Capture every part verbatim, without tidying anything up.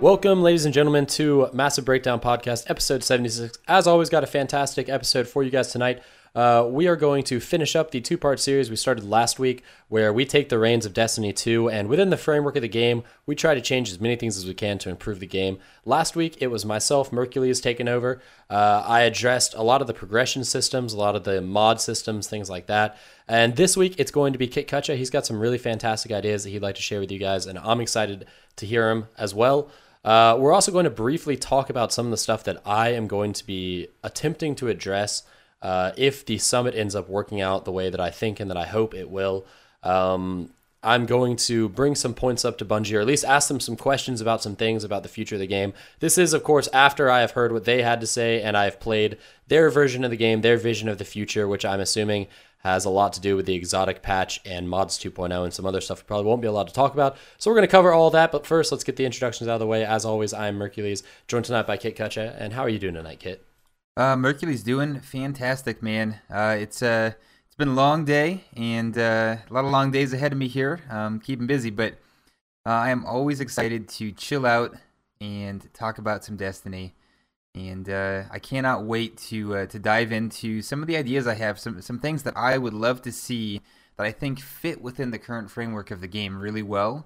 Welcome, ladies and gentlemen, to Massive Breakdown Podcast, episode seventy-six. As always, got a fantastic episode for you guys tonight. Uh, we are going to finish up the two-part series we started last week, where we take the reins of Destiny two, and within the framework of the game, we try to change as many things as we can to improve the game. Last week, it was myself, Mercules, taking over. Uh, I addressed a lot of the progression systems, a lot of the mod systems, things like that. And this week, it's going to be Kit Kutcha. He's got some really fantastic ideas that he'd like to share with you guys, and I'm excited to hear him as well. Uh, we're also going to briefly talk about some of the stuff that I am going to be attempting to address uh, if the summit ends up working out the way that I think and that I hope it will. Um, I'm going to bring some points up to Bungie, or at least ask them some questions about some things about the future of the game. This is, of course, after I have heard what they had to say and I have played their version of the game, their vision of the future, which I'm assuming has a lot to do with the exotic patch and mods two point oh and some other stuff we probably won't be allowed to talk about. So we're going to cover all that, but first, let's get the introductions out of the way. As always, I am Mercules, joined tonight by Kit Kutcha. And how are you doing tonight, Kit? Uh, Mercules doing fantastic, man. Uh, it's uh, it's been a long day, and uh, a lot of long days ahead of me here. Um, keeping busy, but uh, I am always excited to chill out and talk about some Destiny. And uh, I cannot wait to uh, to dive into some of the ideas I have, some some things that I would love to see that I think fit within the current framework of the game really well,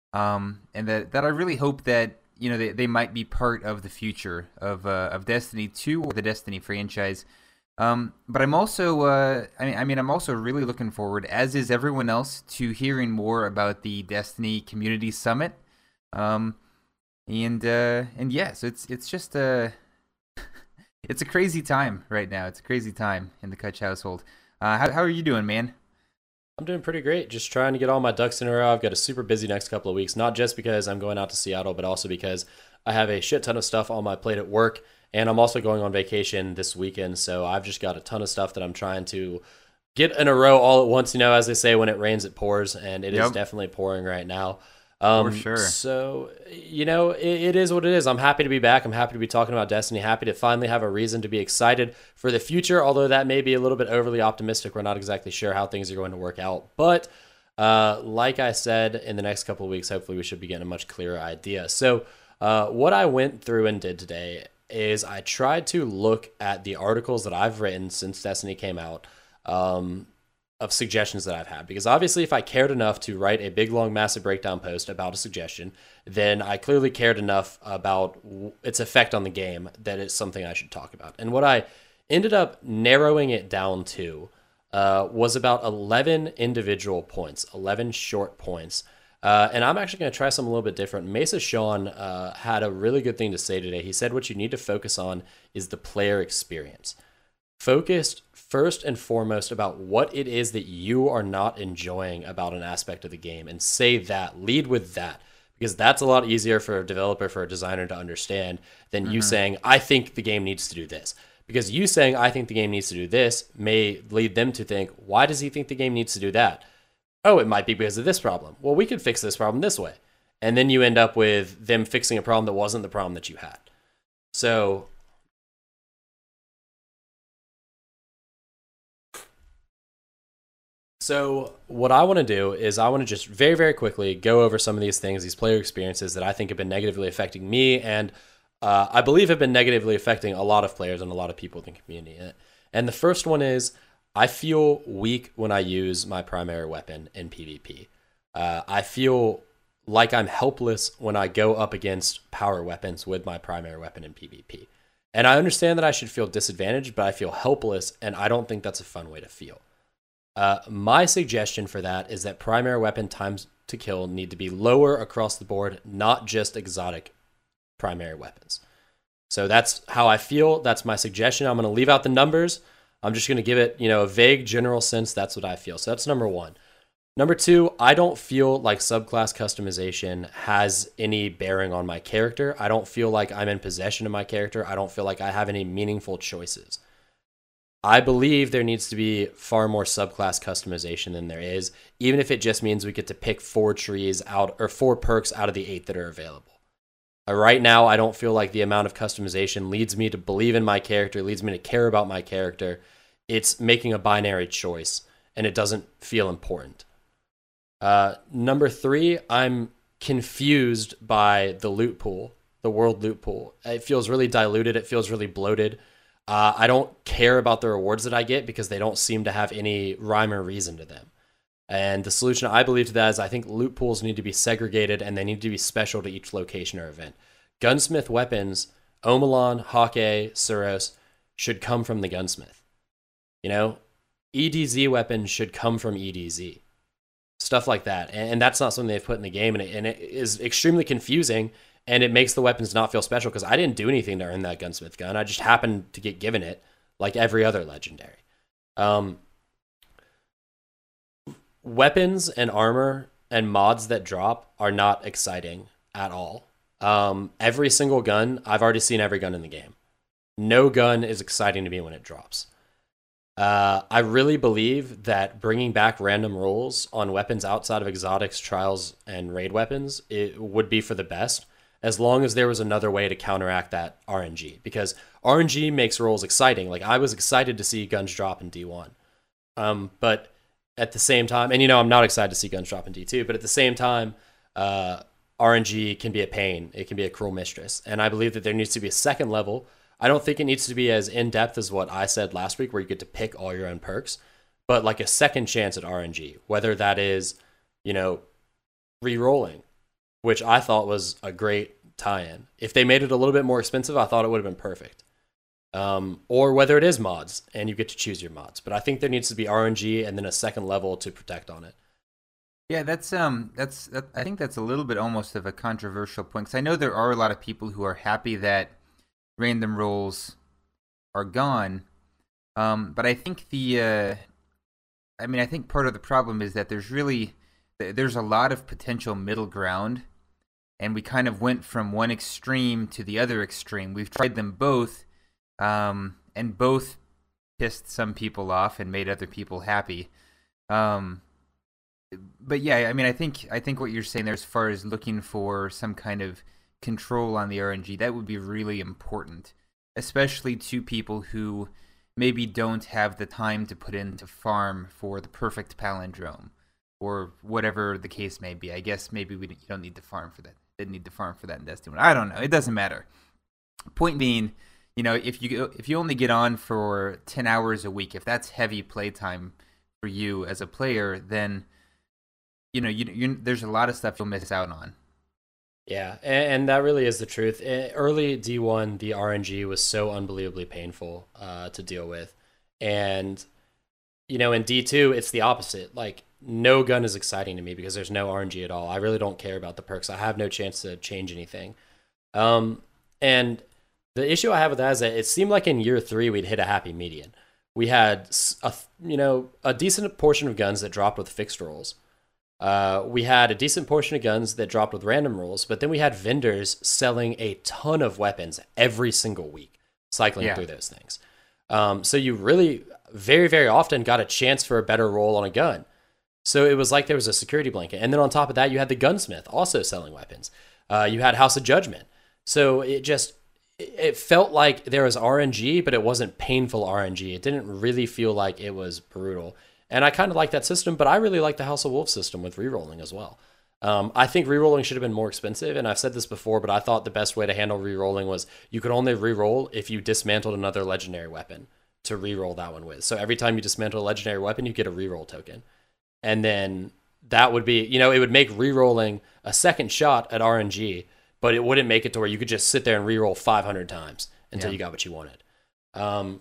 um, and that, that I really hope that you know they, they might be part of the future of uh, of Destiny two or the Destiny franchise. Um, but I'm also uh, I mean I mean I'm also really looking forward, as is everyone else, to hearing more about the Destiny Community Summit. Um, and uh, and yeah, so it's it's just a It's a crazy time right now. It's a crazy time in the Kutch household. Uh, how, how are you doing, man? I'm doing pretty great. Just trying to get all my ducks in a row. I've got a super busy next couple of weeks, not just because I'm going out to Seattle, but also because I have a shit ton of stuff on my plate at work, and I'm also going on vacation this weekend, so I've just got a ton of stuff that I'm trying to get in a row all at once. You know, as they say, when it rains, it pours, and it yep. is definitely pouring right now. Um, For sure. So, you know, it, it is what it is. I'm happy to be back. I'm happy to be talking about Destiny. Happy to finally have a reason to be excited for the future, although that may be a little bit overly optimistic. We're not exactly sure how things are going to work out. But uh, like I said, in the next couple of weeks, hopefully we should be getting a much clearer idea. So uh, what I went through and did today is I tried to look at the articles that I've written since Destiny came out, um, of suggestions that I've had, because obviously if I cared enough to write a big long massive breakdown post about a suggestion, then I clearly cared enough about its effect on the game that it's something I should talk about. And what I ended up narrowing it down to uh, was about eleven individual points, eleven short points. Uh, and I'm actually going to try something a little bit different. Mesa Sean uh, had a really good thing to say today. He said what you need to focus on is the player experience. Focused first and foremost about what it is that you are not enjoying about an aspect of the game, and say that, lead with that, because that's a lot easier for a developer, for a designer to understand than mm-hmm. you saying, I think the game needs to do this. Because you saying, I think the game needs to do this may lead them to think, why does he think the game needs to do that? Oh, it might be because of this problem. Well, we could fix this problem this way. And then you end up with them fixing a problem that wasn't the problem that you had. So So what I want to do is I want to just very, very quickly go over some of these things, these player experiences that I think have been negatively affecting me, and uh, I believe have been negatively affecting a lot of players and a lot of people in the community. And the first one is I feel weak when I use my primary weapon in PvP. Uh, I feel like I'm helpless when I go up against power weapons with my primary weapon in PvP. And I understand that I should feel disadvantaged, but I feel helpless, and I don't think that's a fun way to feel. Uh, my suggestion for that is that primary weapon times to kill need to be lower across the board, not just exotic primary weapons. So that's how I feel. That's my suggestion. I'm going to leave out the numbers. I'm just going to give it, you know, a vague general sense. That's what I feel. So that's number one. Number two, I don't feel like subclass customization has any bearing on my character. I don't feel like I'm in possession of my character. I don't feel like I have any meaningful choices. I believe there needs to be far more subclass customization than there is, even if it just means we get to pick four trees out or four perks out of the eight that are available. Uh, right now, I don't feel like the amount of customization leads me to believe in my character, leads me to care about my character. It's making a binary choice, and it doesn't feel important. Uh, number three, I'm confused by the loot pool the world loot pool. It feels really diluted. It feels really bloated. Uh, I don't care about the rewards that I get because they don't seem to have any rhyme or reason to them. And the solution I believe to that is I think loot pools need to be segregated and they need to be special to each location or event. Gunsmith weapons, Omelon, Hawkeye, Suros, should come from the gunsmith. You know, E D Z weapons should come from E D Z. Stuff like that. And, and that's not something they've put in the game. And it, and it is extremely confusing. And it makes the weapons not feel special because I didn't do anything to earn that gunsmith gun. I just happened to get given it like every other legendary. Um, weapons and armor and mods that drop are not exciting at all. Um, every single gun, I've already seen every gun in the game. No gun is exciting to me when it drops. Uh, I really believe that bringing back random rolls on weapons outside of exotics, trials, and raid weapons, it would be for the best, as long as there was another way to counteract that R N G. Because R N G makes rolls exciting. Like, I was excited to see guns drop in D one. Um, but at the same time, and you know, I'm not excited to see guns drop in D two, but at the same time, uh, R N G can be a pain. It can be a cruel mistress. And I believe that there needs to be a second level. I don't think it needs to be as in-depth as what I said last week, where you get to pick all your own perks, but like a second chance at R N G, whether that is, you know, re-rolling, which I thought was a great tie-in. If they made it a little bit more expensive, I thought it would have been perfect. Um, or whether it is mods, and you get to choose your mods. But I think there needs to be R N G and then a second level to protect on it. Yeah, that's um, that's that, I think that's a little bit almost of a controversial point, because I know there are a lot of people who are happy that random rolls are gone. Um, but I think the, uh, I mean, I think part of the problem is that there's really, there's a lot of potential middle ground, and we kind of went from one extreme to the other extreme. We've tried them both, um, and both pissed some people off and made other people happy. Um, but yeah, I mean, I think I think what you're saying there, as far as looking for some kind of control on the R N G, that would be really important, especially to people who maybe don't have the time to put into farm for the perfect palindrome, or whatever the case may be. I guess maybe we you don't need to farm for that. Didn't need to farm for that in Destiny one. I don't know. It doesn't matter. Point being, you know, if you if you only get on for ten hours a week, if that's heavy playtime for you as a player, then you know you, you there's a lot of stuff you'll miss out on. Yeah, and, and that really is the truth. Early D one, the R N G was so unbelievably painful uh, to deal with. And, you know, in D two, it's the opposite. Like, no gun is exciting to me because there's no R N G at all. I really don't care about the perks. I have no chance to change anything. Um, and the issue I have with that is that it seemed like in year three, we'd hit a happy median. We had, a, you know, a decent portion of guns that dropped with fixed rolls. Uh, we had a decent portion of guns that dropped with random rolls, but then we had vendors selling a ton of weapons every single week, cycling yeah. through those things. Um, so you really, very, very often got a chance for a better roll on a gun. So it was like there was a security blanket. And then on top of that, you had the gunsmith also selling weapons. Uh, you had House of Judgment. So it just, it felt like there was R N G, but it wasn't painful R N G. It didn't really feel like it was brutal. And I kind of like that system, but I really like the House of Wolves system with rerolling as well. Um, I think rerolling should have been more expensive, and I've said this before, but I thought the best way to handle rerolling was you could only reroll if you dismantled another legendary weapon to reroll that one with. So every time you dismantle a legendary weapon, you get a reroll token. And then that would be, you know, it would make rerolling a second shot at R N G, but it wouldn't make it to where you could just sit there and reroll five hundred times until yeah. you got what you wanted. Um,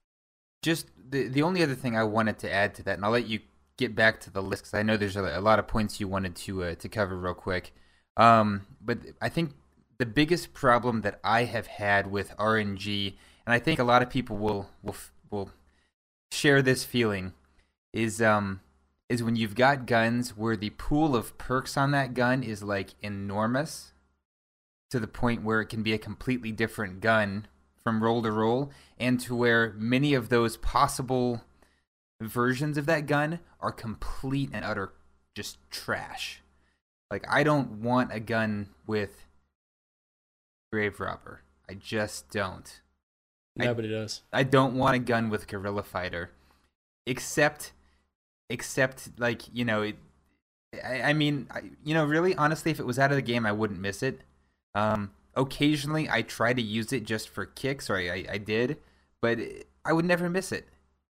Just the the only other thing I wanted to add to that, and I'll let you get back to the list because I know there's a, a lot of points you wanted to uh, to cover real quick. Um, but I think the biggest problem that I have had with R N G, and I think a lot of people will will will share this feeling, is um is when you've got guns where the pool of perks on that gun is like enormous, to the point where it can be a completely different gun from roll to roll, and to where many of those possible versions of that gun are complete and utter just trash. Like, I don't want a gun with Grave Robber. I just don't. Nobody I, does. I don't want a gun with Guerrilla Fighter. Except, except like, you know, it, I, I mean, I, you know, really, honestly, if it was out of the game, I wouldn't miss it. Um, occasionally I try to use it just for kicks, or I, I, I did, but I would never miss it.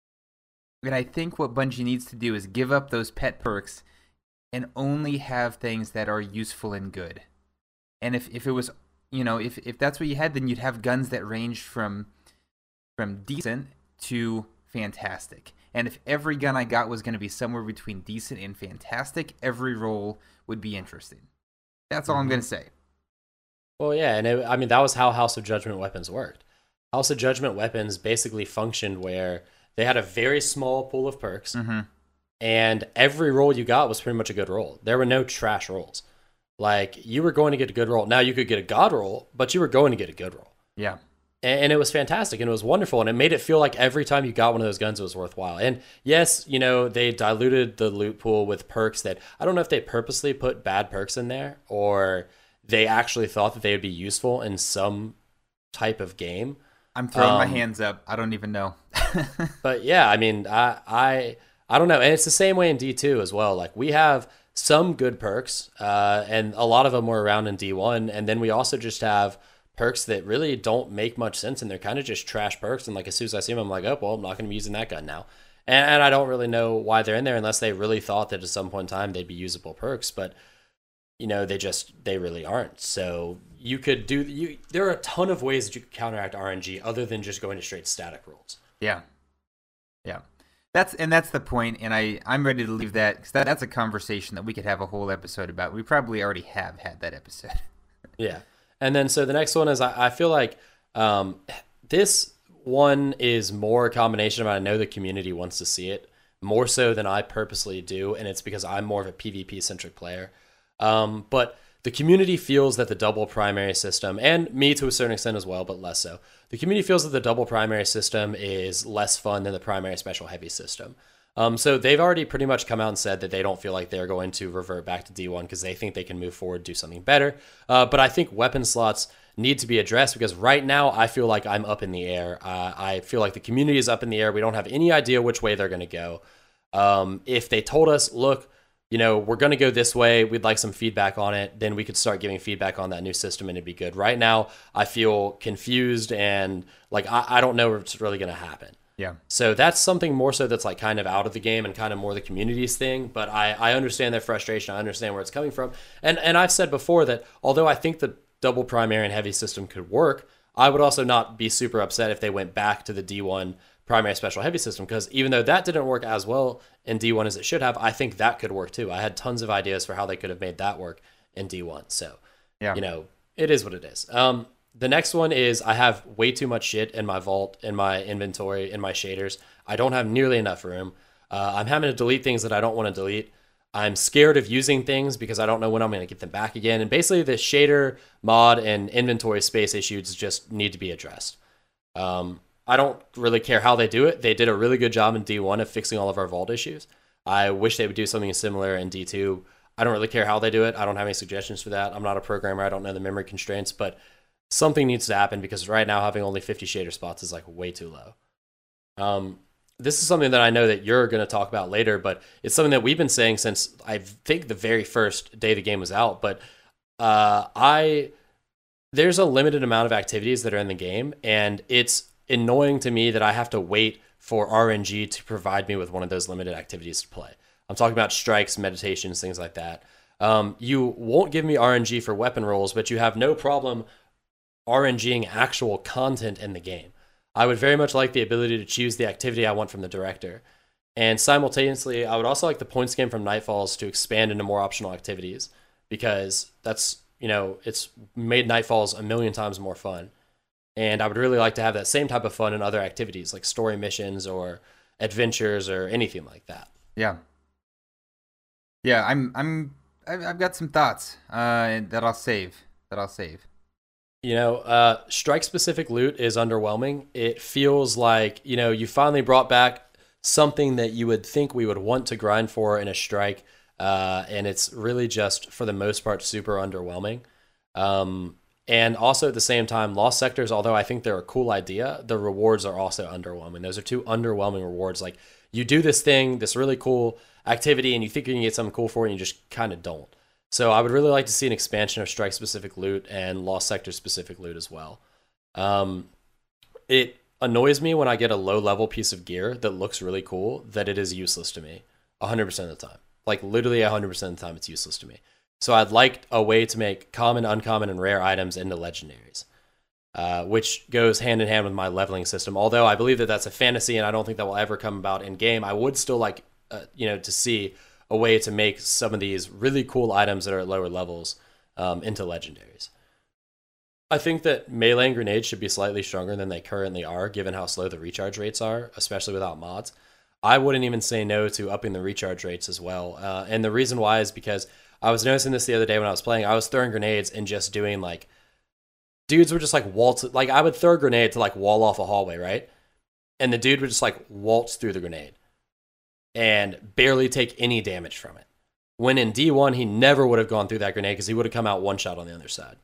And I think what Bungie needs to do is give up those pet perks and only have things that are useful and good. And if, if it was, you know, if, if that's what you had, then you'd have guns that range from from decent to fantastic. And if every gun I got was going to be somewhere between decent and fantastic, every roll would be interesting. That's all mm-hmm. I'm going to say. Well, yeah, and it, I mean, that was how House of Judgment weapons worked. House of Judgment weapons basically functioned where they had a very small pool of perks, mm-hmm. and every roll you got was pretty much a good roll. There were no trash rolls. Like, you were going to get a good roll. Now, you could get a god roll, but you were going to get a good roll. Yeah. And, and it was fantastic, and it was wonderful, and it made it feel like every time you got one of those guns, it was worthwhile. And yes, you know, they diluted the loot pool with perks that, I don't know if they purposely put bad perks in there, or they actually thought that they would be useful in some type of game. I'm throwing um, my hands up. I don't even know. But yeah, I mean, I, I I don't know. And it's the same way in D two as well. Like, we have some good perks, uh, and a lot of them were around in D one. And then we also just have perks that really don't make much sense, and they're kind of just trash perks. And like, as soon as I see them, I'm like, oh, well, I'm not going to be using that gun now. And, and I don't really know why they're in there unless they really thought that at some point in time they'd be usable perks. But, you know, they just, they really aren't. So you could do, you. there are a ton of ways that you could counteract R N G other than just going to straight static rolls. Yeah. Yeah. That's, and that's the point, and I, I'm ready to leave that, because that, that's a conversation that we could have a whole episode about. We probably already have had that episode. Yeah. And then, so the next one is, I, I feel like um, this one is more a combination of, I know the community wants to see it, more so than I purposely do, and it's because I'm more of a PvP-centric player. Um, but the community feels that the double primary system, and me to a certain extent as well, but less so, the community feels that the double primary system is less fun than the primary special heavy system. Um, so they've already pretty much come out and said that they don't feel like they're going to revert back to D one because they think they can move forward, do something better. Uh, but I think weapon slots need to be addressed, because right now I feel like I'm up in the air. Uh, I feel like the community is up in the air. We don't have any idea which way they're going to go. Um, if they told us, look, you know, we're going to go this way, we'd like some feedback on it, then we could start giving feedback on that new system and it'd be good. Right now, I feel confused and like I, I don't know what's really going to happen. Yeah. So that's something more so that's like kind of out of the game and kind of more the community's thing. But I, I understand their frustration. I understand where it's coming from. And and I've said before that although I think the double primary and heavy system could work, I would also not be super upset if they went back to the D one primary special heavy system, because even though that didn't work as well in D one as it should have, I think that could work too. I had tons of ideas for how they could have made that work in D one. So, yeah, you know, it is what it is. Um, the next one is I have way too much shit in my vault, in my inventory, in my shaders. I don't have nearly enough room. Uh, I'm having to delete things that I don't want to delete. I'm scared of using things because I don't know when I'm going to get them back again. And basically the shader, mod, and inventory space issues just need to be addressed. Um, I don't really care how they do it. They did a really good job in D one of fixing all of our vault issues. I wish they would do something similar in D two. I don't really care how they do it. I don't have any suggestions for that. I'm not a programmer. I don't know the memory constraints, but something needs to happen because right now having only fifty shader spots is like way too low. Um, this is something that I know that you're going to talk about later, but it's something that we've been saying since I think the very first day the game was out. But uh, I there's a limited amount of activities that are in the game, and it's annoying to me that I have to wait for R N G to provide me with one of those limited activities to play. I'm talking about strikes, meditations, things like that. Um, you won't give me R N G for weapon rolls, but you have no problem RNGing actual content in the game. I would very much like the ability to choose the activity I want from the director. And simultaneously, I would also like the points game from Nightfalls to expand into more optional activities, because that's, you know, it's made Nightfalls a million times more fun. And I would really like to have that same type of fun in other activities like story missions or adventures or anything like that. Yeah. Yeah, I'm I'm I've got some thoughts uh, that I'll save. That I'll save. You know, uh, strike specific loot is underwhelming. It feels like, you know, you finally brought back something that you would think we would want to grind for in a strike, uh, and it's really just for the most part super underwhelming. Um, And also at the same time, Lost Sectors, although I think they're a cool idea, the rewards are also underwhelming. Those are two underwhelming rewards. Like, you do this thing, this really cool activity, and you think you can get something cool for it, and you just kind of don't. So I would really like to see an expansion of strike specific loot and lost sector specific loot as well. Um, it annoys me when I get a low level piece of gear that looks really cool that it is useless to me one hundred percent of the time. Like literally one hundred percent of the time it's useless to me. So I'd like a way to make common, uncommon, and rare items into legendaries, uh, which goes hand in hand with my leveling system. Although I believe that that's a fantasy and I don't think that will ever come about in game, I would still like uh, you know, to see a way to make some of these really cool items that are at lower levels um, into legendaries. I think that melee and grenades should be slightly stronger than they currently are, given how slow the recharge rates are, especially without mods. I wouldn't even say no to upping the recharge rates as well. Uh, and the reason why is because I was noticing this the other day when I was playing. I was throwing grenades and just doing like, dudes were just like waltz. Like I would throw a grenade to like wall off a hallway, right? And the dude would just like waltz through the grenade and barely take any damage from it. When in D one, he never would have gone through that grenade because he would have come out one shot on the other side.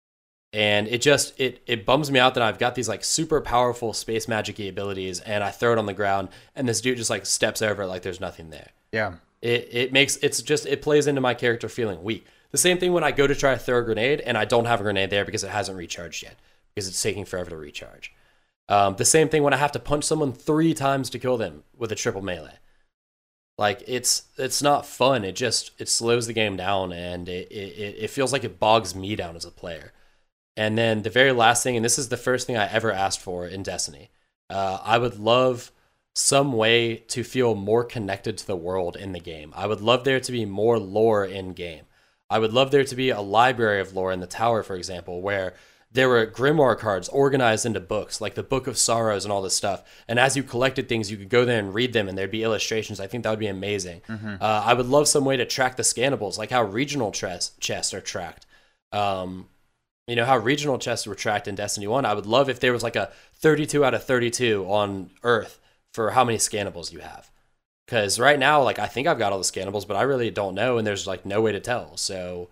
And it just, it it bums me out that I've got these like super powerful space magic-y abilities and I throw it on the ground and this dude just like steps over it like there's nothing there. Yeah. It it makes, it's just, it plays into my character feeling weak. The same thing when I go to try to throw a grenade and I don't have a grenade there because it hasn't recharged yet, because it's taking forever to recharge. Um, the same thing when I have to punch someone three times to kill them with a triple melee. Like it's it's not fun. It just it slows the game down and it it it feels like it bogs me down as a player. And then the very last thing, and this is the first thing I ever asked for in Destiny, uh, I would love some way to feel more connected to the world in the game. I would love there to be more lore in game. I would love there to be a library of lore in the tower, for example, where there were grimoire cards organized into books, like the Book of Sorrows and all this stuff. And as you collected things, you could go there and read them, and there'd be illustrations. I think that would be amazing. Mm-hmm. Uh, I would love some way to track the scannables, like how regional chests chests are tracked. Um, you know, how regional chests were tracked in Destiny one. I would love if there was like a thirty-two out of thirty-two on Earth for how many scannables you have. Because right now, like, I think I've got all the scannables, but I really don't know, and there's, like, no way to tell. So...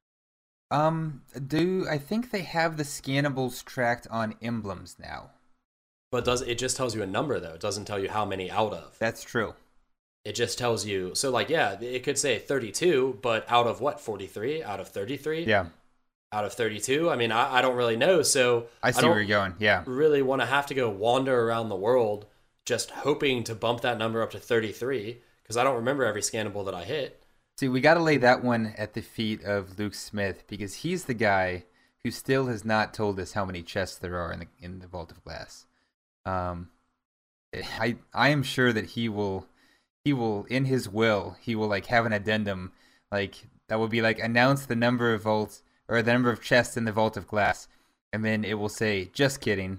Um, do I think they have the scannables tracked on emblems now? But does it just tells you a number though? It doesn't tell you how many out of. That's true. It just tells you. So like, yeah, it could say thirty-two, but out of what? forty-three? Out of thirty-three? Yeah. Out of thirty-two? I mean, I, I don't really know. So I see I where you're going. Yeah. Really want to have to go wander around the world just hoping to bump that number up to thirty-three because I don't remember every scannable that I hit. See, we got to lay that one at the feet of Luke Smith because he's the guy who still has not told us how many chests there are in the in the Vault of Glass. Um, I I am sure that he will he will in his will he will like have an addendum like that will be like announce the number of vaults or the number of chests in the Vault of Glass, and then it will say just kidding.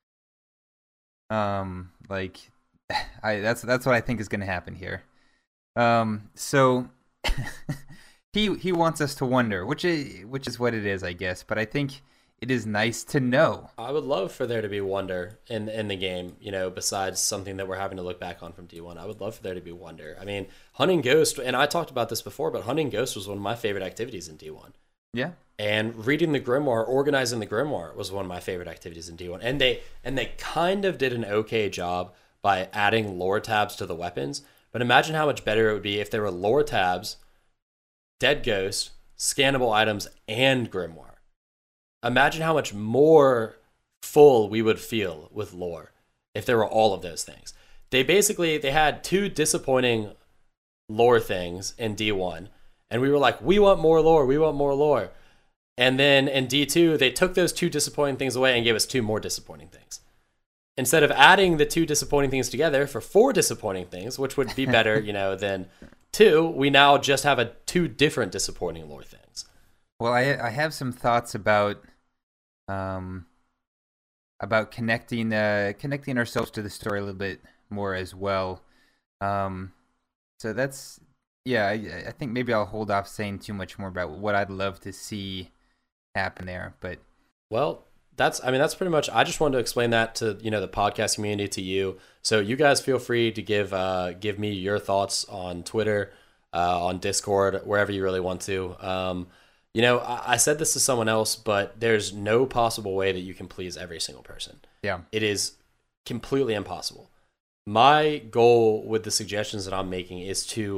Um, like I that's that's what I think is going to happen here. Um, so. he he wants us to wonder, which is which is what it is, I guess. But I think it is nice to know. I would love for there to be wonder in in the game. You know, besides something that we're having to look back on from D one, I would love for there to be wonder. I mean, hunting Ghost, and I talked about this before, but hunting Ghost was one of my favorite activities in D one. Yeah. And reading the grimoire, organizing the grimoire, was one of my favorite activities in D one. And they and they kind of did an okay job by adding lore tabs to the weapons. But imagine how much better it would be if there were lore tabs, Dead Ghost, scannable items, and grimoire. Imagine how much more full we would feel with lore if there were all of those things. They basically, they had two disappointing lore things in D one, and we were like, we want more lore, we want more lore. And then in D two, they took those two disappointing things away and gave us two more disappointing things. Instead of adding the two disappointing things together for four disappointing things, which would be better, you know, than two, we now just have a two different disappointing lore things. Well, I I have some thoughts about um about connecting uh connecting ourselves to the story a little bit more as well. Um, so that's yeah, I, I think maybe I'll hold off saying too much more about what I'd love to see happen there. But well. That's, I mean, that's pretty much, I just wanted to explain that to, you know, the podcast community, to you. So you guys feel free to give, uh, give me your thoughts on Twitter, uh, on Discord, wherever you really want to. Um, you know, I, I said this to someone else, but there's no possible way that you can please every single person. Yeah. It is completely impossible. My goal with the suggestions that I'm making is to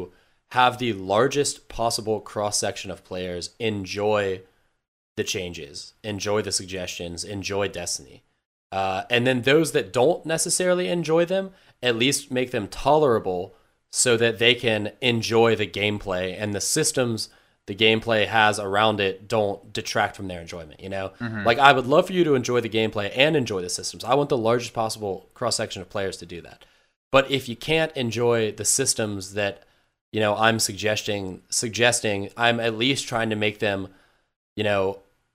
have the largest possible cross section of players enjoy the changes, enjoy the suggestions, enjoy Destiny. Uh, and then those that don't necessarily enjoy them, at least make them tolerable so that they can enjoy the gameplay, and the systems the gameplay has around it don't detract from their enjoyment, you know? Mm-hmm. Like, I would love for you to enjoy the gameplay and enjoy the systems. I want the largest possible cross-section of players to do that. But if you can't enjoy the systems that, you know, I'm suggesting, suggesting, I'm at least trying to make them, you know,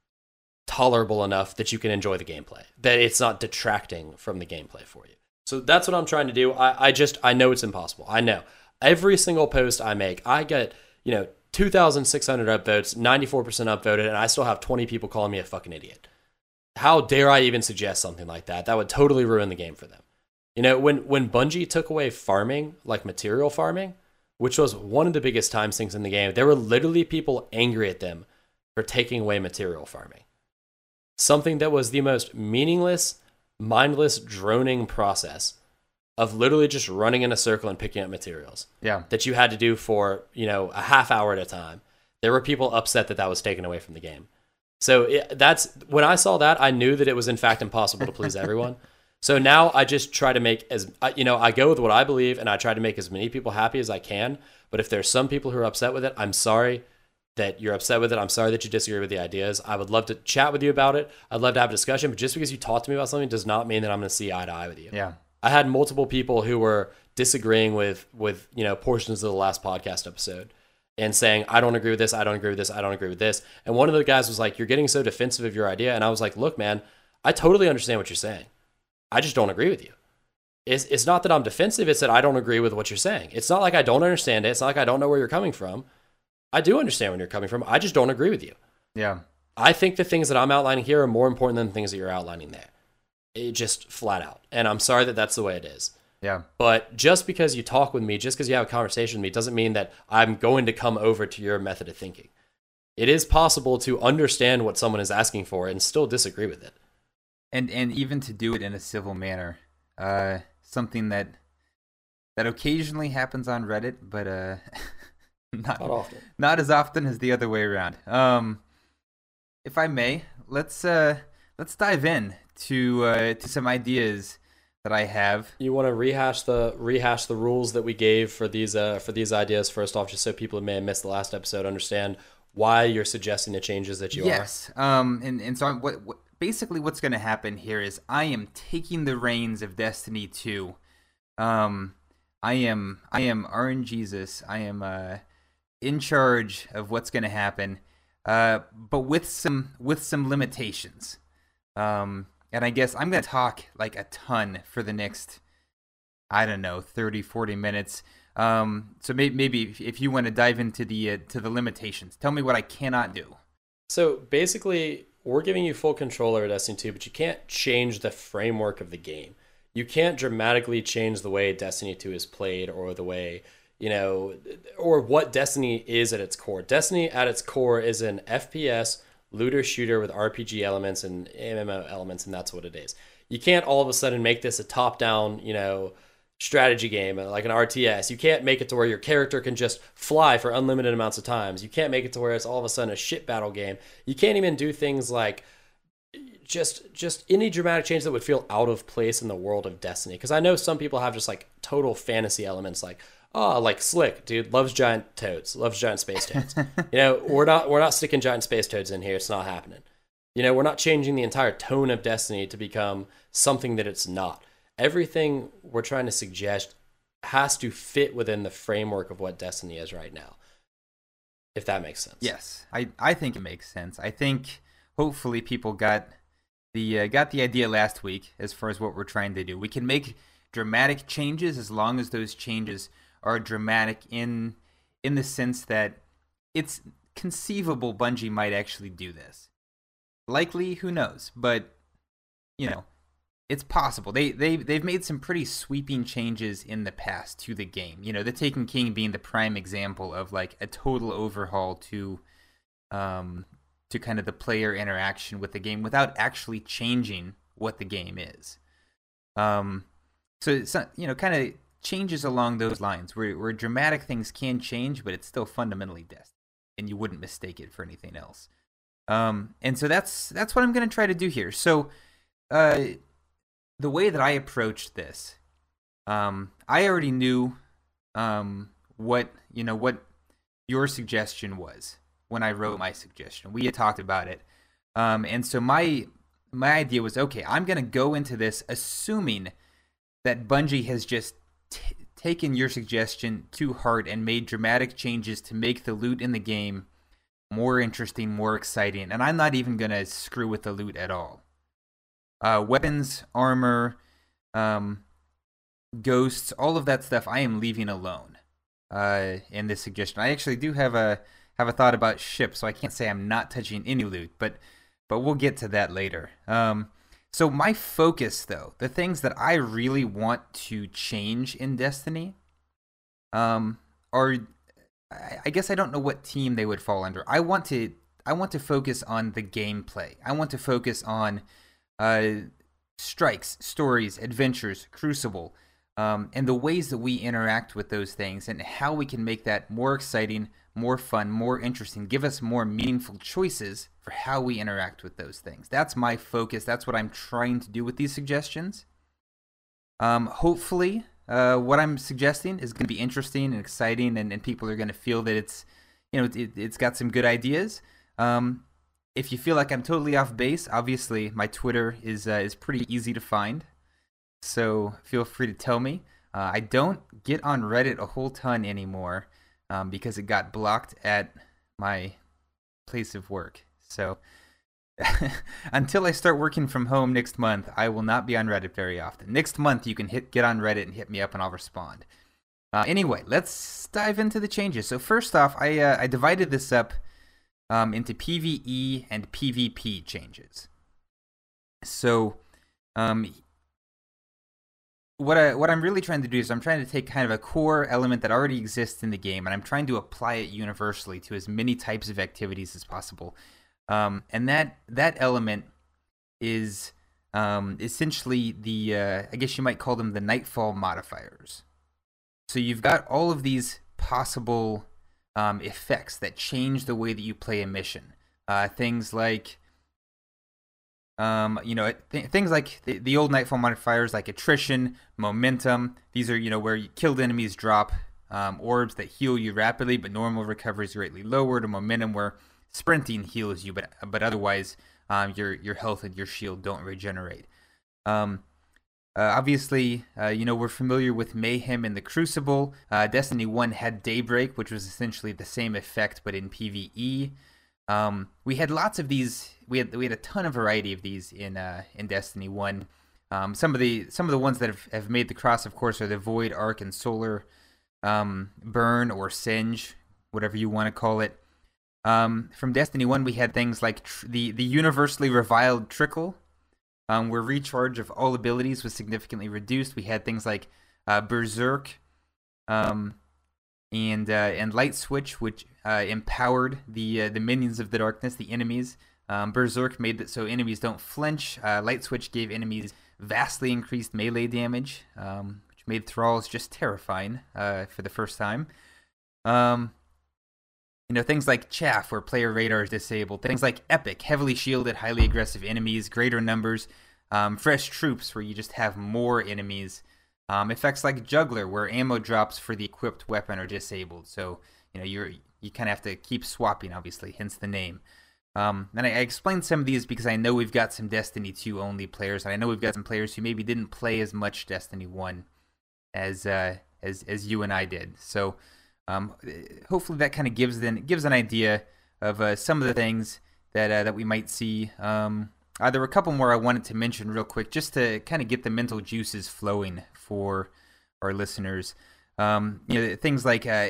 tolerable enough that you can enjoy the gameplay, that it's not detracting from the gameplay for you. So that's what I'm trying to do. I, I just, I know it's impossible. I know. Every single post I make, I get, you know, two thousand six hundred upvotes, ninety-four percent upvoted, and I still have twenty people calling me a fucking idiot. How dare I even suggest something like that? That would totally ruin the game for them. You know, when, when Bungie took away farming, like material farming, which was one of the biggest time sinks in the game, there were literally people angry at them for taking away material farming. Something that was the most meaningless, mindless, droning process of literally just running in a circle and picking up materials. Yeah. That you had to do for, you know, a half hour at a time. There were people upset that that was taken away from the game. So it, that's, when I saw that, I knew that it was in fact impossible to please everyone. So now I just try to make as, you know, I go with what I believe, and I try to make as many people happy as I can. But if there's some people who are upset with it, I'm sorry that you're upset with it. I'm sorry that you disagree with the ideas. I would love to chat with you about it. I'd love to have a discussion, but just because you talk to me about something does not mean that I'm going to see eye to eye with you. Yeah. I had multiple people who were disagreeing with, with, you know, portions of the last podcast episode and saying, I don't agree with this. I don't agree with this. I don't agree with this. And one of the guys was like, you're getting so defensive of your idea. And I was like, look, man, I totally understand what you're saying. I just don't agree with you. It's, it's not that I'm defensive. It's that I don't agree with what you're saying. It's not like I don't understand it. It's not like I don't know where you're coming from. I do understand where you're coming from. I just don't agree with you. Yeah. I think the things that I'm outlining here are more important than the things that you're outlining there. It just flat out. And I'm sorry that that's the way it is. Yeah. But just because you talk with me, just because you have a conversation with me, doesn't mean that I'm going to come over to your method of thinking. It is possible to understand what someone is asking for and still disagree with it. And and even to do it in a civil manner. Uh, something that that occasionally happens on Reddit, but uh, not, not often. Not as often as the other way around. Um, if I may, let's uh, let's dive in to uh, to some ideas that I have. You want to rehash the rehash the rules that we gave for these uh, for these ideas first off, just so people who may have missed the last episode understand why you're suggesting the changes that you yes. are. Yes. Um. And and so I'm, what, what basically what's going to happen here is I am taking the reins of Destiny two. Um. I am I am R N Jesus. I am uh in charge of what's going to happen. Uh. But with some with some limitations. Um. And I guess I'm going to talk like a ton for the next, I don't know, thirty, forty minutes. Um, so maybe, maybe if you want to dive into the uh, to the limitations, tell me what I cannot do. So basically, we're giving you full control over Destiny two, but you can't change the framework of the game. You can't dramatically change the way Destiny two is played or the way, you know, or what Destiny is at its core. Destiny at its core is an F P S looter shooter with R P G elements and M M O elements, and that's what it is. You can't all of a sudden make this a top-down, you know, strategy game like an R T S. You can't make it to where your character can just fly for unlimited amounts of times. You can't make it to where it's all of a sudden a shit battle game. You can't even do things like just just any dramatic change that would feel out of place in the world of Destiny. Because I know some people have just like total fantasy elements, like, oh, like Slick, dude, loves giant toads, loves giant space toads. You know, we're not we're not sticking giant space toads in here. It's not happening. You know, we're not changing the entire tone of Destiny to become something that it's not. Everything we're trying to suggest has to fit within the framework of what Destiny is right now. If that makes sense. Yes, I, I think it makes sense. I think hopefully people got the uh, got the idea last week as far as what we're trying to do. We can make dramatic changes as long as those changes are dramatic in in the sense that it's conceivable Bungie might actually do this. Likely, who knows? But you know, it's possible. They they they've made some pretty sweeping changes in the past to the game. You know, the Taken King being the prime example of like a total overhaul to um to kind of the player interaction with the game without actually changing what the game is. Um, so it's not, you know, kind of changes along those lines, where where dramatic things can change, but it's still fundamentally Destiny, and you wouldn't mistake it for anything else. Um, and so that's that's what I'm going to try to do here. So, uh, the way that I approached this, um, I already knew, um, what you know what your suggestion was when I wrote my suggestion. We had talked about it, um, and so my my idea was, okay, I'm going to go into this assuming that Bungie has just t- taken your suggestion to heart and made dramatic changes to make the loot in the game more interesting, more exciting, and I'm not even going to screw with the loot at all. Uh, weapons, armor, um, ghosts, all of that stuff I am leaving alone uh, in this suggestion. I actually do have a have a thought about ships, so I can't say I'm not touching any loot, but but we'll get to that later. Um, so my focus, though, the things that I really want to change in Destiny, um, are, I guess I don't know what team they would fall under. I want to I want to focus on the gameplay. I want to focus on uh, strikes, stories, adventures, Crucible, um, and the ways that we interact with those things and how we can make that more exciting, more fun, more interesting, give us more meaningful choices for how we interact with those things. That's my focus. That's what I'm trying to do with these suggestions. Um, hopefully, uh, what I'm suggesting is going to be interesting and exciting, and, and people are going to feel that it's, you know, it, it's got some good ideas. Um, if you feel like I'm totally off base, obviously my Twitter is uh, is pretty easy to find, so feel free to tell me. Uh, I don't get on Reddit a whole ton anymore um, because it got blocked at my place of work. So until I start working from home next month, I will not be on Reddit very often. Next month, you can hit get on Reddit and hit me up, and I'll respond. Uh, anyway, let's dive into the changes. So first off, I uh, I divided this up um, into PvE and PvP changes. So um, what I what I'm really trying to do is I'm trying to take kind of a core element that already exists in the game, and I'm trying to apply it universally to as many types of activities as possible. Um, and that that element is um, essentially the, uh, I guess you might call them the Nightfall modifiers. So you've got all of these possible um, effects that change the way that you play a mission. Uh, things like, um, you know, th- things like the, the old Nightfall modifiers like attrition, momentum. These are, you know, where you killed enemies drop um, orbs that heal you rapidly, but normal recovery is greatly lowered, or momentum where sprinting heals you, but but otherwise um, your your health and your shield don't regenerate. Um, uh, obviously, uh, you know, we're familiar with Mayhem in the Crucible. Uh, Destiny one had Daybreak, which was essentially the same effect, but in PvE. Um, we had lots of these. We had we had a ton of variety of these in uh, in Destiny one. Um, some of the some of the ones that have, have made the cross, of course, are the Void, Arc, and Solar um, Burn or Singe, whatever you want to call it. Um, from Destiny one, we had things like tr- the, the universally reviled Trickle, um, where recharge of all abilities was significantly reduced. We had things like uh, Berserk um, and uh, and Light Switch, which uh, empowered the uh, the minions of the darkness, the enemies. Um, Berserk made it so enemies don't flinch. Uh, Light Switch gave enemies vastly increased melee damage, um, which made Thralls just terrifying uh, for the first time. Um... You know, things like Chaff, where player radar is disabled. Things like Epic, heavily shielded, highly aggressive enemies, greater numbers. Um, fresh Troops, where you just have more enemies. Um, effects like Juggler, where ammo drops for the equipped weapon are disabled. So, you know, you're you kind of have to keep swapping, obviously, hence the name. Um, and I, I explained some of these because I know we've got some Destiny two only players, and I know we've got some players who maybe didn't play as much Destiny one as uh, as as you and I did. So. Um, hopefully that kind of gives then gives an idea of uh, some of the things that uh, that we might see. Um, uh, there were a couple more I wanted to mention real quick, just to kind of get the mental juices flowing for our listeners. Um, you know, things like uh,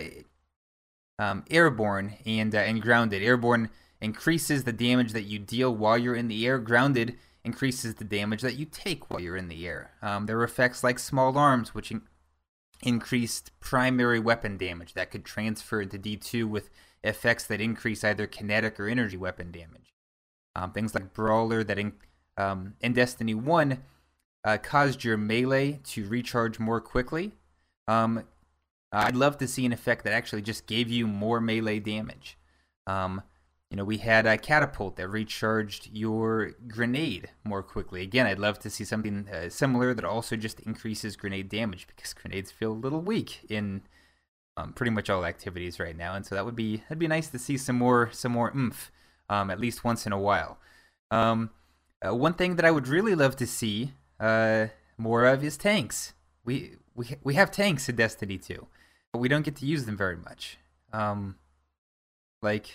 um, Airborne and uh, and Grounded. Airborne increases the damage that you deal while you're in the air. Grounded increases the damage that you take while you're in the air. Um, there are effects like Small Arms, which in- increased primary weapon damage that could transfer into D two with effects that increase either kinetic or energy weapon damage. Um, things like Brawler that in, um, in Destiny one uh, caused your melee to recharge more quickly. Um, I'd love to see an effect that actually just gave you more melee damage. Um, you know, we had a catapult that recharged your grenade more quickly. Again, I'd love to see something uh, similar that also just increases grenade damage, because grenades feel a little weak in um, pretty much all activities right now, and so that would be that'd be nice to see some more some more oomph, um, at least once in a while. Um, uh, one thing that I would really love to see uh, more of is tanks. We we we have tanks in Destiny two, but we don't get to use them very much. Um, like.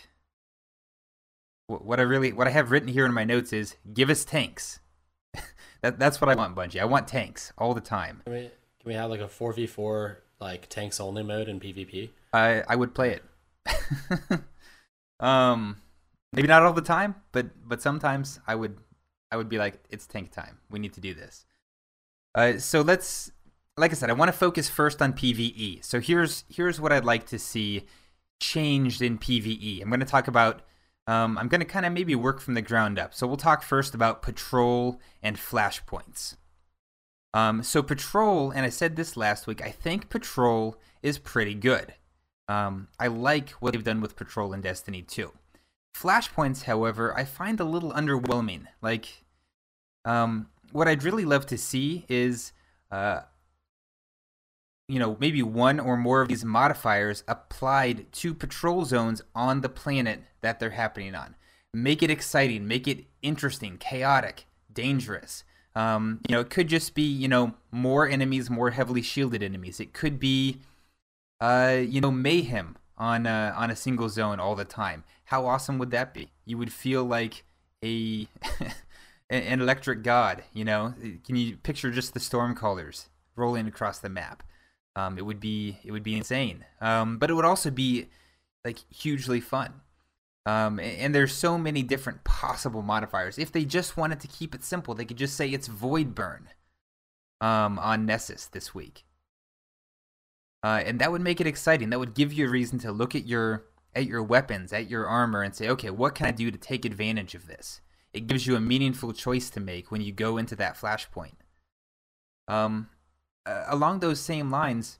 What I really, what I have written here in my notes is, give us tanks. that that's what I want, Bungie. I want tanks all the time. Can we, can we have like a four v four like tanks only mode in PvP? I I would play it. um, maybe not all the time, but but sometimes I would I would be like, it's tank time. We need to do this. Uh, so let's, like I said, I want to focus first on PvE. So here's here's what I'd like to see changed in PvE. I'm going to talk about. Um, I'm going to kind of maybe work from the ground up. So we'll talk first about patrol and flashpoints. Um, so patrol, and I said this last week, I think patrol is pretty good. Um, I like what they've done with patrol in Destiny two. Flashpoints, however, I find a little underwhelming. Like, um, what I'd really love to see is, uh, you know, maybe one or more of these modifiers applied to patrol zones on the planet that they're happening on. Make it exciting, make it interesting, chaotic, dangerous. Um, you know, it could just be, you know, more enemies, more heavily shielded enemies. It could be, uh, you know, mayhem on a, on a single zone all the time. How awesome would that be? You would feel like a an electric god, you know? Can you picture just the Stormcallers rolling across the map? Um, it would be it would be insane, um, but it would also be like hugely fun. Um, and, and there's so many different possible modifiers. If they just wanted to keep it simple, they could just say it's Void Burn um, on Nessus this week, uh, and that would make it exciting. That would give you a reason to look at your at your weapons, at your armor, and say, okay, what can I do to take advantage of this? It gives you a meaningful choice to make when you go into that flashpoint. Um. Uh, along those same lines,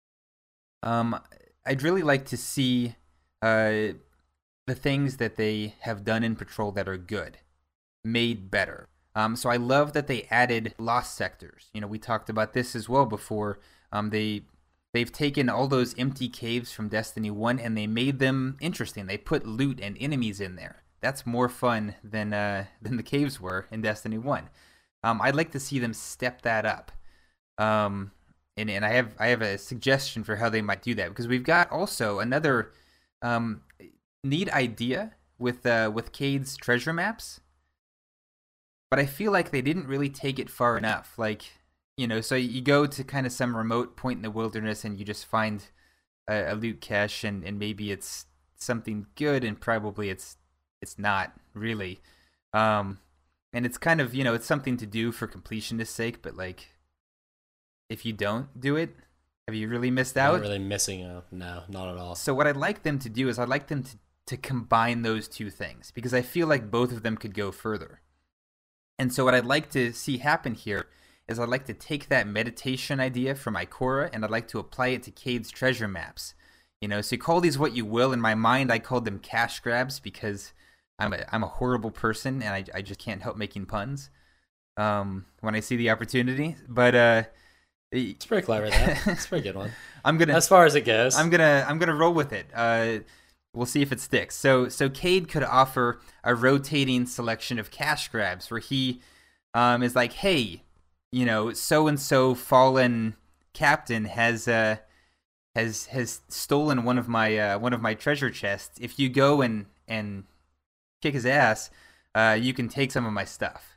um, I'd really like to see uh, the things that they have done in Patrol that are good made better. Um, so I love that they added lost sectors. You know, we talked about this as well before. Um, they they've taken all those empty caves from Destiny one and they made them interesting. They put loot and enemies in there. That's more fun than uh, than the caves were in Destiny one. Um, I'd like to see them step that up. Um, and, and I have I have a suggestion for how they might do that, because we've got also another um, neat idea with uh, with Cayde's treasure maps, but I feel like they didn't really take it far enough. Like, you know, so you go to kind of some remote point in the wilderness and you just find a, a loot cache, and, and maybe it's something good, and probably it's it's not really. Um, and it's kind of, you know, it's something to do for completionist sake, but like, if you don't do it, have you really missed out? Not really missing out. No, not at all. So what I'd like them to do is I'd like them to, to combine those two things, because I feel like both of them could go further. And so what I'd like to see happen here is I'd like to take that meditation idea from Ikora, and I'd like to apply it to Cayde's treasure maps. You know, so you call these what you will. In my mind, I called them cash grabs, because I'm a, I'm a horrible person, and I, I just can't help making puns um, when I see the opportunity. But uh, it's pretty clever. That it's a pretty good one. I'm gonna, as far as it goes, I'm gonna I'm gonna roll with it. Uh, we'll see if it sticks. So so Cayde could offer a rotating selection of cash grabs where he um, is like, hey, you know, so and so fallen captain has uh has has stolen one of my uh, one of my treasure chests. If you go and and kick his ass, uh, you can take some of my stuff.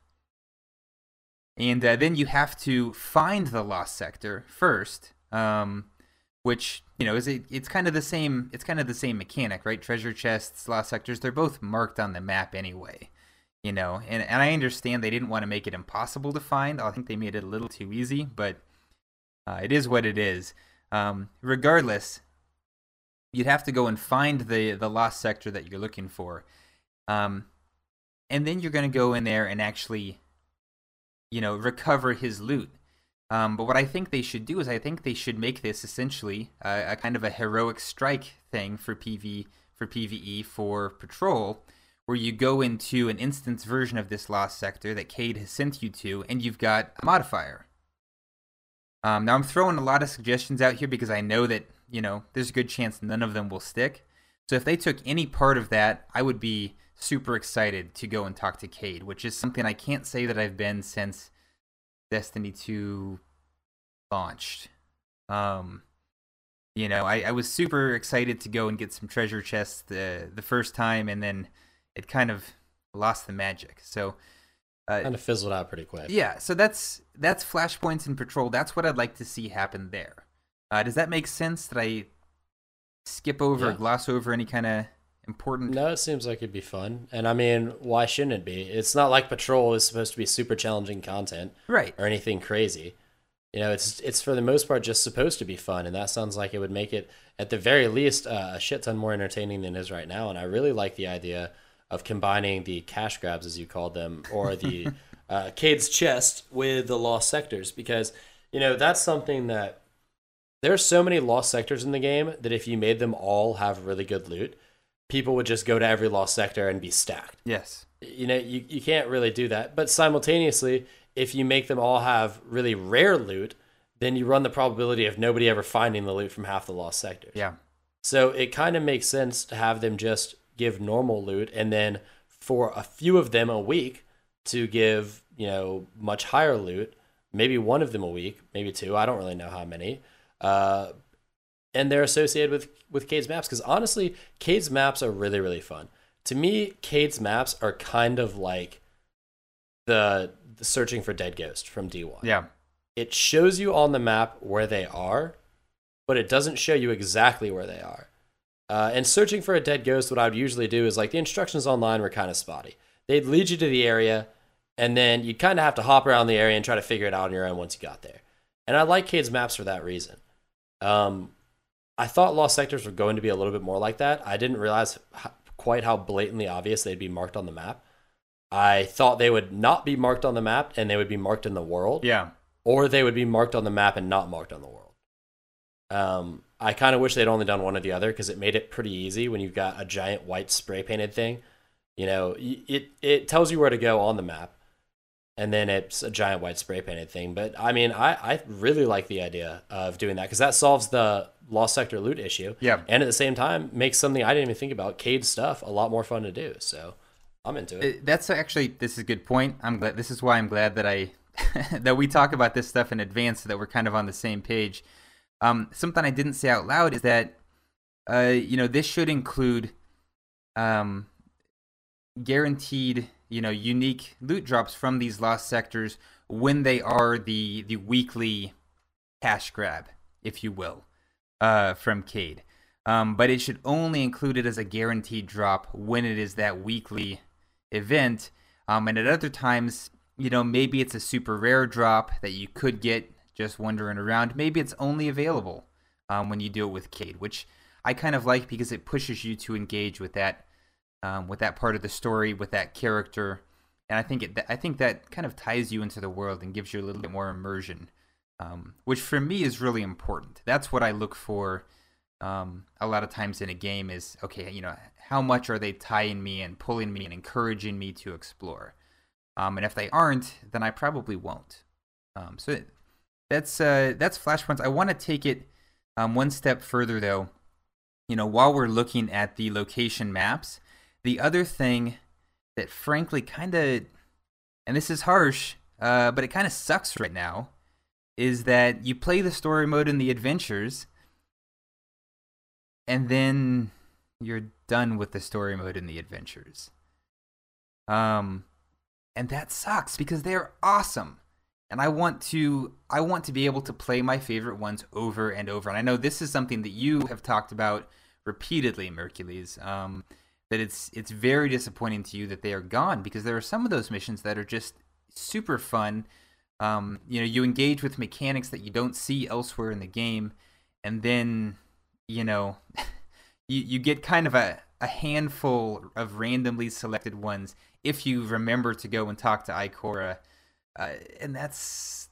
And uh, then you have to find the lost sector first, um, which, you know, is it, it's kind of the same. It's kind of the same mechanic, right? Treasure chests, lost sectors, they're both marked on the map anyway, you know. And and I understand they didn't want to make it impossible to find. I think they made it a little too easy, but uh, it is what it is. Um, regardless, you'd have to go and find the the lost sector that you're looking for, um, and then you're going to go in there and actually, you know, recover his loot. Um, but what I think they should do is I think they should make this essentially a, a kind of a heroic strike thing for P V for PvE for Patrol, where you go into an instance version of this lost sector that Cayde has sent you to, and you've got a modifier. Um, now I'm throwing a lot of suggestions out here because I know that, you know, there's a good chance none of them will stick. So if they took any part of that, I would be super excited to go and talk to Cayde, which is something I can't say that I've been since Destiny two launched. Um, you know, I, I was super excited to go and get some treasure chests the the first time, and then it kind of lost the magic. So uh, kind of fizzled out pretty quick. Yeah, so that's that's Flashpoints in Patrol. That's what I'd like to see happen there. Uh, does that make sense? Did I skip over Yeah. or gloss over any kind of important? No, it seems like it'd be fun. And I mean, why shouldn't it be? It's not like Patrol is supposed to be super challenging content Right. or anything crazy. You know, it's it's for the most part just supposed to be fun, and that sounds like it would make it, at the very least, uh, a shit ton more entertaining than it is right now. And I really like the idea of combining the cash grabs, as you called them, or the uh, Cayde's chest with the lost sectors, because, you know, that's something that there are so many lost sectors in the game that if you made them all have really good loot, people would just go to every lost sector and be stacked. Yes. You know, you, you can't really do that. But simultaneously, if you make them all have really rare loot, then you run the probability of nobody ever finding the loot from half the lost sectors. Yeah. So it kind of makes sense to have them just give normal loot, and then for a few of them a week to give, you know, much higher loot, maybe one of them a week, maybe two, I don't really know how many. Uh, and they're associated with, with Cayde's maps, because honestly, Cayde's maps are really, really fun. To me, Cayde's maps are kind of like the, the searching for Dead Ghost from D one. Yeah. It shows you on the map where they are, but it doesn't show you exactly where they are. Uh, and searching for a dead ghost, what I would usually do is, like, the instructions online were kind of spotty. They'd lead you to the area, and then you'd kind of have to hop around the area and try to figure it out on your own once you got there. And I like Cayde's maps for that reason. Um, I thought Lost Sectors were going to be a little bit more like that. I didn't realize how, quite how blatantly obvious they'd be marked on the map. I thought they would not be marked on the map, and they would be marked in the world. Yeah. Or they would be marked on the map and not marked on the world. Um, I kind of wish they'd only done one or the other, because it made it pretty easy when you've got a giant white spray painted thing. You know, it it tells you where to go on the map, and then it's a giant white spray painted thing. But I mean, I, I really like the idea of doing that, because that solves the Lost Sector loot issue. Yeah. And at the same time, makes something I didn't even think about, Cayde stuff, a lot more fun to do. So I'm into it. Uh, That's actually, this is a good point. I'm glad. This is why I'm glad that I that we talk about this stuff in advance, so that we're kind of on the same page. Um, something I didn't say out loud is that, uh, you know, this should include um, guaranteed, you know, unique loot drops from these lost sectors when they are the the weekly cash grab, if you will, uh, from Cayde. Um, but it should only include it as a guaranteed drop when it is that weekly event. Um, and at other times, you know, maybe it's a super rare drop that you could get just wandering around. Maybe it's only available um, when you do it with Cayde, which I kind of like, because it pushes you to engage with that, um, with that part of the story, with that character, and I think it, I think that kind of ties you into the world and gives you a little bit more immersion, um, which for me is really important. That's what I look for um, a lot of times in a game is, okay, you know, how much are they tying me and pulling me and encouraging me to explore? Um, and if they aren't, then I probably won't. Um, so. It, That's uh, that's Flashpoints. I want to take it um, one step further, though. You know, while we're looking at the location maps, the other thing that, frankly, kind of, and this is harsh, uh, but it kind of sucks right now, is that you play the story mode in the adventures, and then you're done with the story mode in the adventures. Um, and that sucks, because they're awesome. And I want to I want to be able to play my favorite ones over and over. And I know this is something that you have talked about repeatedly, Mercules, um, that it's it's very disappointing to you that they are gone, because there are some of those missions that are just super fun. Um, you know, you engage with mechanics that you don't see elsewhere in the game, and then, you know, you, you get kind of a, a handful of randomly selected ones if you remember to go and talk to Ikora. Uh, and that's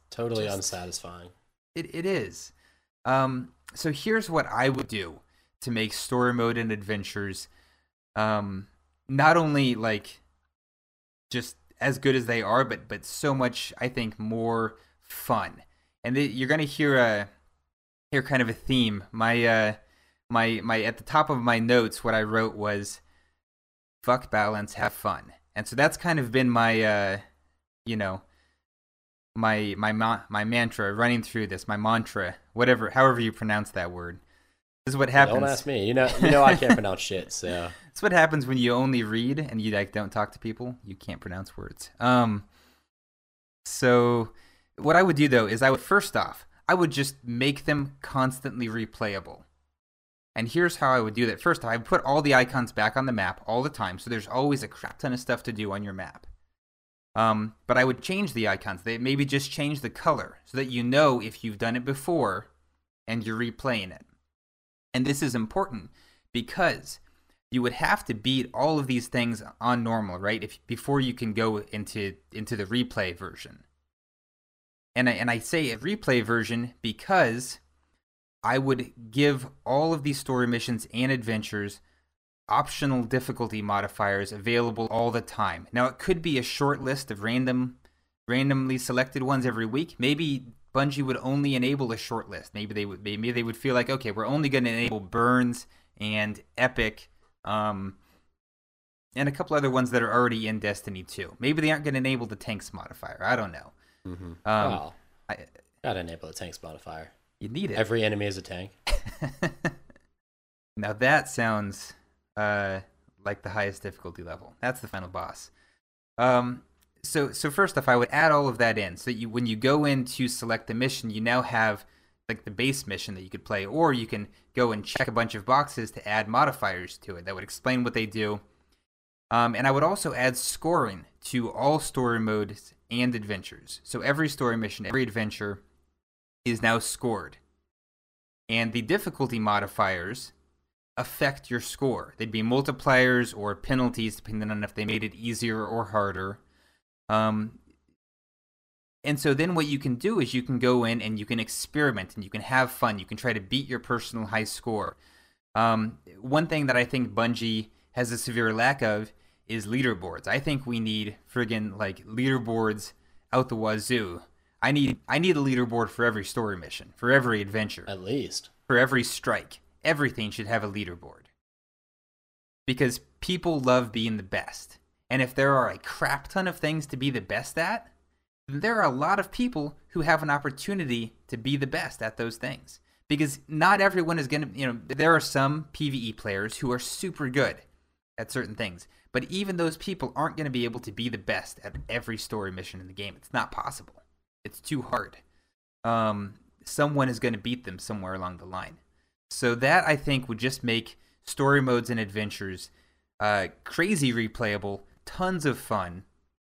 Totally Just unsatisfying. it, it is. Um, so here's what I would do to make story mode and adventures um, not only like just as good as they are, but but so much I think more fun. And the, you're gonna hear a hear kind of a theme. My uh, my my at the top of my notes, what I wrote was "fuck balance, have fun," and so that's kind of been my uh, you know my my ma- my mantra running through this, my mantra, whatever, however you pronounce that word. This is what happens. Don't ask me. You know, you know I can't pronounce shit. So It's what happens when you only read and you like don't talk to people. You can't pronounce words. Um. So, what I would do though is I would first off I would just make them constantly replayable. And here's how I would do that. First, I would put all the icons back on the map all the time, so there's always a crap ton of stuff to do on your map. Um, but I would change the icons. They maybe just change the color so that you know if you've done it before and you're replaying it. And this is important because you would have to beat all of these things on normal, right? If before you can go into into the replay version. And I, and I say a replay version because I would give all of these story missions and adventures optional difficulty modifiers available all the time. Now, it could be a short list of random, randomly selected ones every week. Maybe Bungie would only enable a short list. Maybe they would. Maybe they would feel like, okay, we're only going to enable Burns and Epic, um, and a couple other ones that are already in Destiny two. Maybe they aren't going to enable the tanks modifier. I don't know. mm-hmm. Um, wow. I, Gotta enable the tanks modifier. You need it. Every enemy is a tank. Now that sounds uh, like the highest difficulty level. That's the final boss. Um, so so first off, I would add all of that in, so that you when you go in to select the mission, you now have like the base mission that you could play, or you can go and check a bunch of boxes to add modifiers to it that would explain what they do. Um, and I would also add scoring to all story modes and adventures. So every story mission, every adventure is now scored. And the difficulty modifiers affect your score. They'd be multipliers or penalties depending on if they made it easier or harder. Um, and so then what you can do is you can go in and you can experiment and you can have fun. You can try to beat your personal high score. Um, one thing that I think Bungie has a severe lack of is leaderboards. I think we need friggin' like leaderboards out the wazoo. I need I need a leaderboard for every story mission, for every adventure. At least. For every strike. Everything should have a leaderboard. Because people love being the best. And if there are a crap ton of things to be the best at, then there are a lot of people who have an opportunity to be the best at those things. Because not everyone is going to, you know, there are some PvE players who are super good at certain things. But even those people aren't going to be able to be the best at every story mission in the game. It's not possible. It's too hard. Um, someone is going to beat them somewhere along the line. So that, I think, would just make story modes and adventures uh, crazy replayable, tons of fun.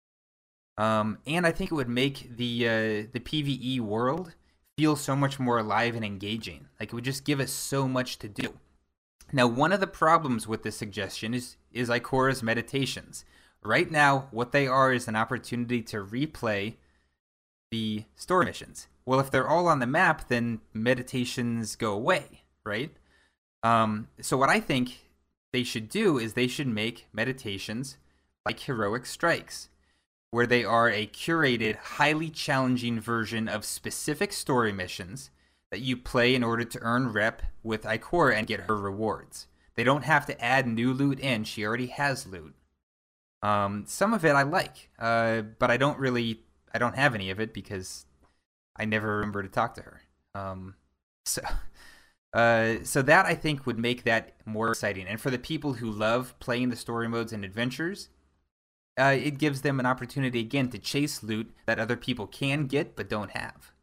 Um, and I think it would make the uh, the PvE world feel so much more alive and engaging. Like, it would just give us so much to do. Now, one of the problems with this suggestion is, is Ikora's meditations. Right now, what they are is an opportunity to replay the story missions. Well, if they're all on the map, then meditations go away, right? Um, so what I think they should do is they should make meditations like Heroic Strikes, where they are a curated, highly challenging version of specific story missions that you play in order to earn rep with Ikora and get her rewards. They don't have to add new loot in. She already has loot. Um, some of it I like, uh, but I don't really, I don't have any of it because I never remember to talk to her. Um, so, uh, so that I think would make that more exciting. And for the people who love playing the story modes and adventures, uh, it gives them an opportunity again to chase loot that other people can get but don't have.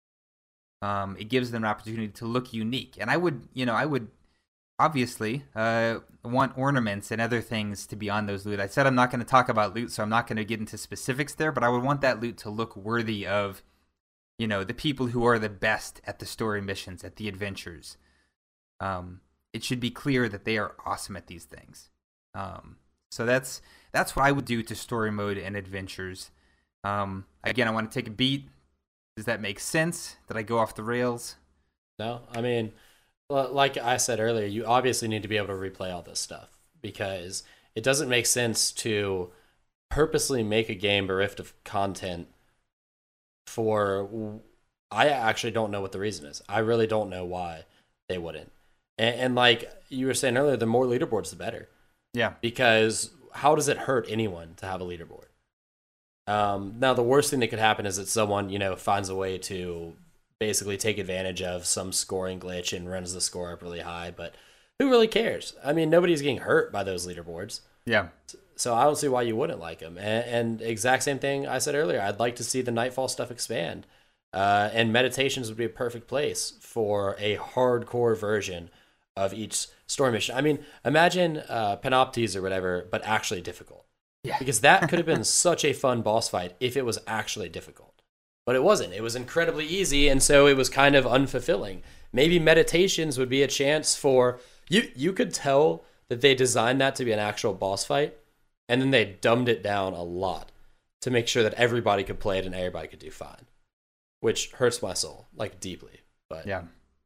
Um, it gives them an opportunity to look unique. And I would, you know, I would obviously uh, want ornaments and other things to be on those loot. I said I'm not going to talk about loot, so I'm not going to get into specifics there, but I would want that loot to look worthy of, you know, the people who are the best at the story missions, at the adventures. Um, it should be clear that they are awesome at these things. Um, so that's that's what I would do to story mode and adventures. Um, again, I want to take a beat. Does that make sense? Did I go off the rails? No, I mean, l- like I said earlier, you obviously need to be able to replay all this stuff because it doesn't make sense to purposely make a game bereft of content for. I actually don't know what the reason is. I really don't know why they wouldn't. And, and like you were saying earlier, the more leaderboards, the better. Yeah. Because how does it hurt anyone to have a leaderboard? Um, now, the worst thing that could happen is that someone, you know, finds a way to basically take advantage of some scoring glitch and runs the score up really high. But who really cares? I mean, nobody's getting hurt by those leaderboards. Yeah. So I don't see why you wouldn't like them. And, and exact same thing I said earlier. I'd like to see the Nightfall stuff expand. Uh, and meditations would be a perfect place for a hardcore version of each story mission. I mean, imagine uh, Panoptes or whatever, but actually difficult. Yeah. Because that could have been such a fun boss fight if it was actually difficult. But it wasn't. It was incredibly easy, and so it was kind of unfulfilling. Maybe meditations would be a chance for... You, you could tell that they designed that to be an actual boss fight, and then they dumbed it down a lot to make sure that everybody could play it and everybody could do fine. Which hurts my soul, like, deeply. But yeah.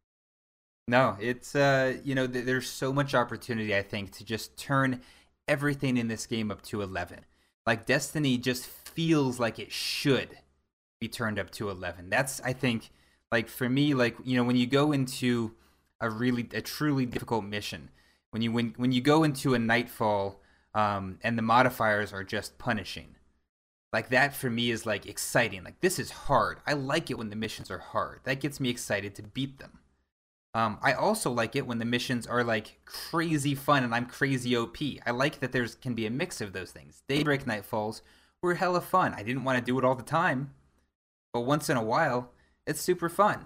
No, it's, uh, you know, th- there's so much opportunity, I think, to just turn everything in this game up to eleven. Like, Destiny just feels like it should be turned up to eleven. That's, I think, like, for me, like, you know, when you go into a really, a truly difficult mission, when you, when, when you go into a Nightfall, um, and the modifiers are just punishing, like, that for me is, like, exciting. Like, this is hard. I like it when the missions are hard. That gets me excited to beat them. Um, I also like it when the missions are, like, crazy fun and I'm crazy O P. I like that there's can be a mix of those things. Daybreak Nightfalls were hella fun. I didn't want to do it all the time, but once in a while, it's super fun.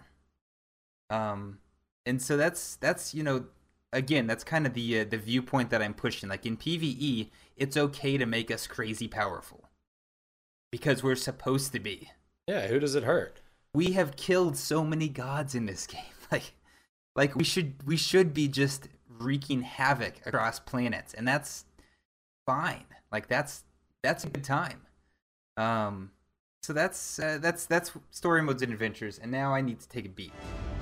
Um, and so that's, that's you know, again, that's kind of the, uh, the viewpoint that I'm pushing. Like, in PvE, it's okay to make us crazy powerful. Because we're supposed to be. yeah, who does it hurt? We have killed so many gods in this game. Like, like we should we should be just wreaking havoc across planets, and that's fine. Like, that's that's a good time. Um, so that's uh, that's that's story modes and adventures. And now I need to take a beat.